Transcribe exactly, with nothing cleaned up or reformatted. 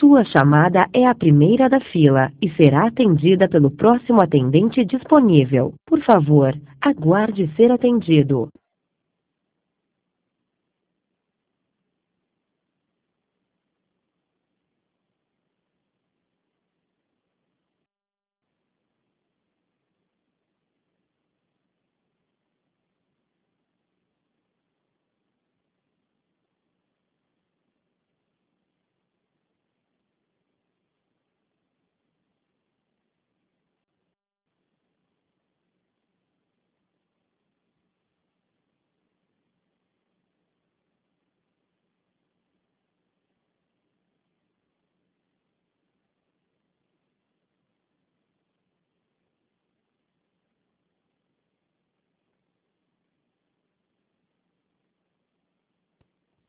Sua chamada é a primeira da fila e será atendida pelo próximo atendente disponível. Por favor, aguarde ser atendido.